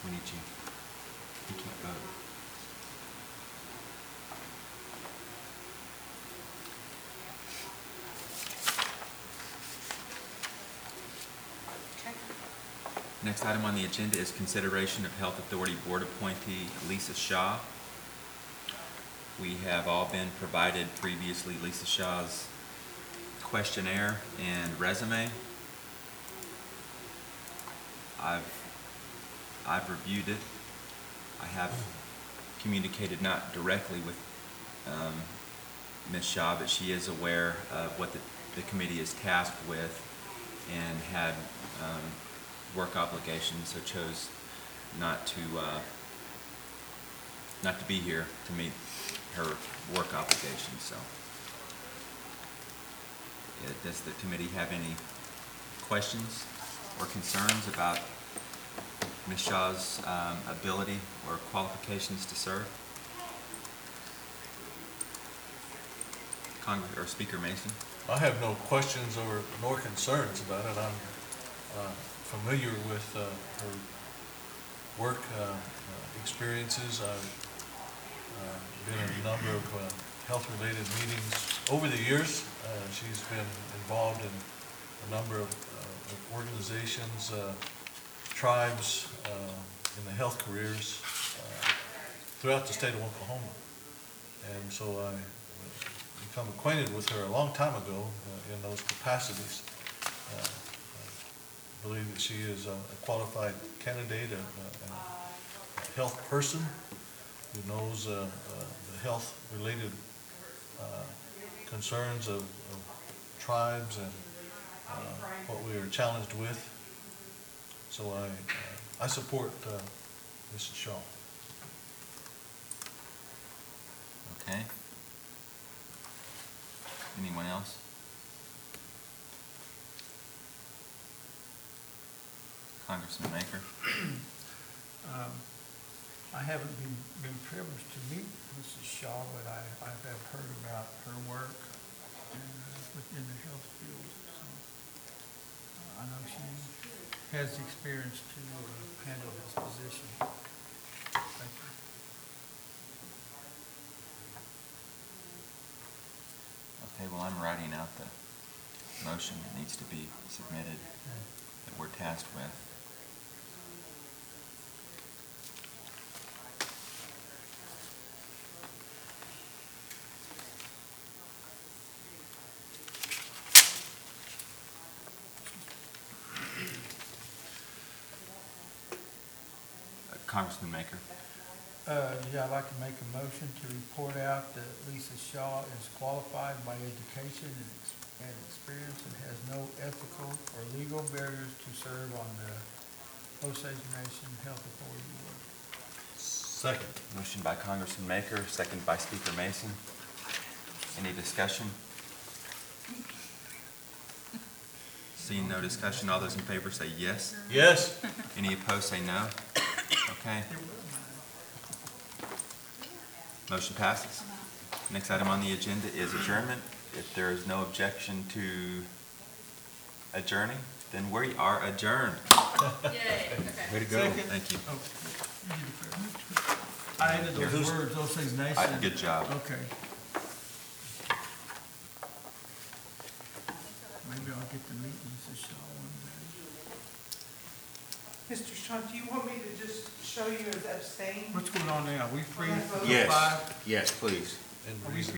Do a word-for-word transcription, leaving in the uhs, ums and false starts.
We need you. You can't vote. Okay. Next item on the agenda is consideration of Health Authority Board appointee Lisa Shaw. We have all been provided previously Lisa Shaw's questionnaire and resume. I've I've reviewed it. I have communicated not directly with um, Miz Shaw, but she is aware of what the, the committee is tasked with and had um, work obligations, so chose not to uh, not to be here to meet her work obligations. So, uh, does the committee have any questions or concerns about Miz Shaw's um, ability or qualifications to serve? Congress or Speaker Mason? I have no questions or nor concerns about it. I'm uh, familiar with uh, her work uh, uh, experiences. I've uh, been in a number of uh, health-related meetings over the years. Uh, she's been involved in a number of, uh, of organizations, uh, tribes uh, in the health careers uh, throughout the state of Oklahoma. And so I become acquainted with her a long time ago uh, in those capacities. Uh, I believe that she is a, a qualified candidate, a, a, a health person who knows uh, uh, the health-related uh, concerns of, of tribes and uh, what we are challenged with. So I, uh, I support uh, Missus Shaw. Okay. Anyone else? Congressman Maker? Um, I haven't been, been privileged to meet Missus Shaw, but I, I have heard about her work and, uh, within the health field. So, uh, I know she has the experience to uh, handle this position. Thank you. Okay, well, I'm writing out the motion that needs to be submitted that we're tasked with. Uh, Congressman Maker? Uh, yeah, I'd like to make a motion to report out that Lisa Shaw is qualified by education and, ex and experience and has no ethical or legal barriers to serve on the Osage Nation Health Authority Board. Second. Motion by Congressman Maker, second by Speaker Mason. Any discussion? Seeing no discussion, all those in favor say yes. Yes. Any opposed say no. Okay. Motion passes. Next item on the agenda is adjournment. If there is no objection to adjourning, then we are adjourned. Yay, okay. Way to go. Second. Thank you. Oh, you did it first. I added those Here's- words, those things nice. I- and- Good job. Okay. Maybe I'll get to meet Missus Shaw one day. Mister Shaw, do you want me to just show you as abstain? What's going on now? We free? Yes. Five? Yes, please. And Are we reason.